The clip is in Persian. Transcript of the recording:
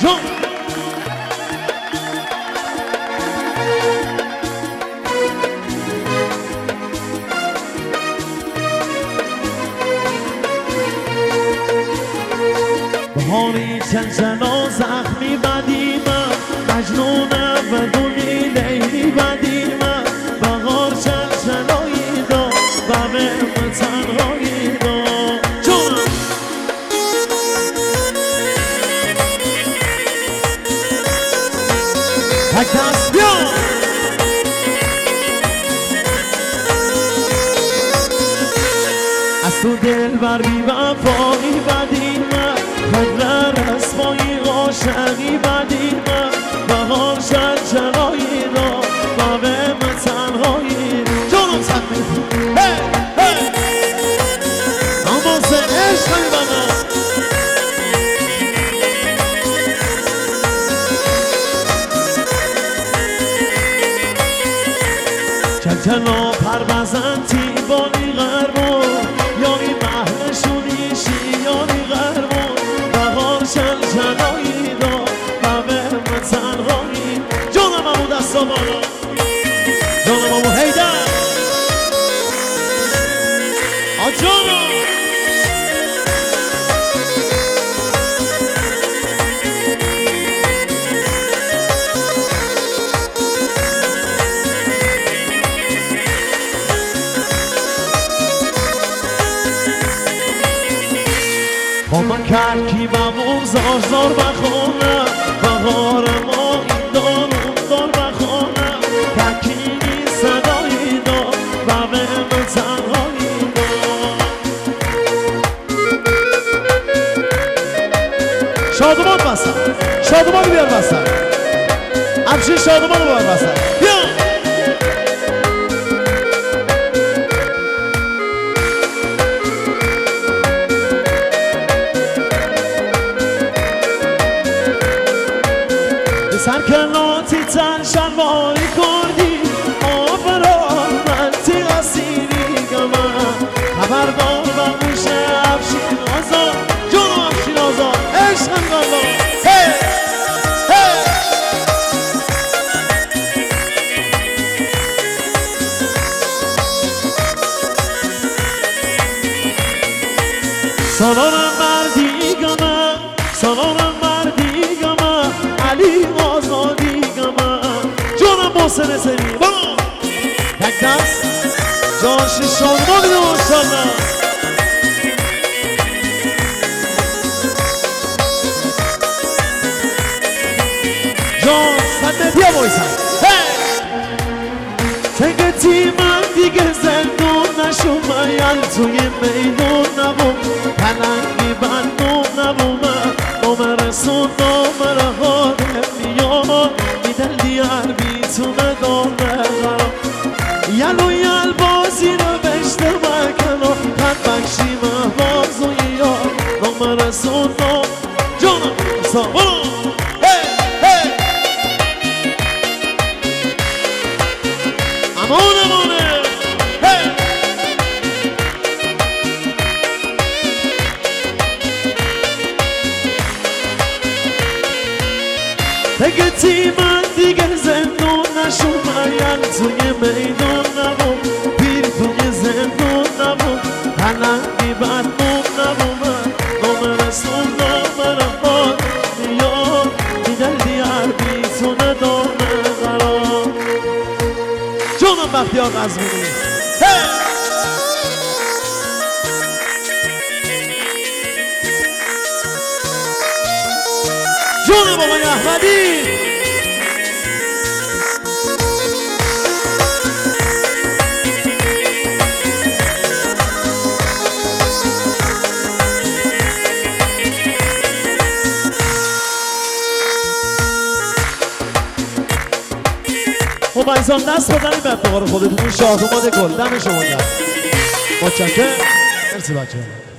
جون بهاری چنچنا زخمی بدیمم مجنونم بدونی لیلی بدیمم بهار چنچنایی دا و به تنهایی دا جون تک دست بیا از تو دل بر بی وفایی بدیمم خدر اسمایی عاشقی بدیمم بهار چنچنایی دا و به تنهایی جونم سنمی اما سن عشقی بنا چنچنا پر بزنتی بانی غربون یاری محلشونی شیاری غربون بهار چنچنایی دا و به تنهایی جانم امو دستا بالا جانم امو حیدر جانم با من کرکی بمون زار زار بخونم بهار ما این دار اون دار بخونم تکینی صدایی دا و به من تنهایی دا شادمان بستم شادمان بیار بستم همچین شادمان رو بیار بستم بیا سرکناتی تن شنواری کردی آفران من تی غسیری گمم خبردار و موشه افشین آزاد جونو افشین آزاد عشق انگالا هی هی سالارم مردی گمم سالارم مردی گمم علی آزادی گمم جونم محسن سری برو یک دست جاش شادمان بیده ماشالله جان صد بیا بایسن تگتی من دیگه زندون نشون من توی میدون نبوم پلنگی بندون نبوم نام رسون نام رهاده میاد میدل دیار بیتونه دانه غرام یلو یل بازی رو بشته مکنو قد بکشی محبازوی یاد نام رسون نام جانم سامون امان امانه تگتی من دیگه زندون نشون من توی میدون نبوم پیر توی زندون نبوم پلنگی بدنون نبوم نام رسول نام رهاد میاد میدل دیار بیتونه دانه قرار جونم بختیار قزوینی جونم بابای احمدی خب ایزان دست بدنیم به افتقار خودتون شاهدومات گل دم شما گرد متشکرم مرسی بچه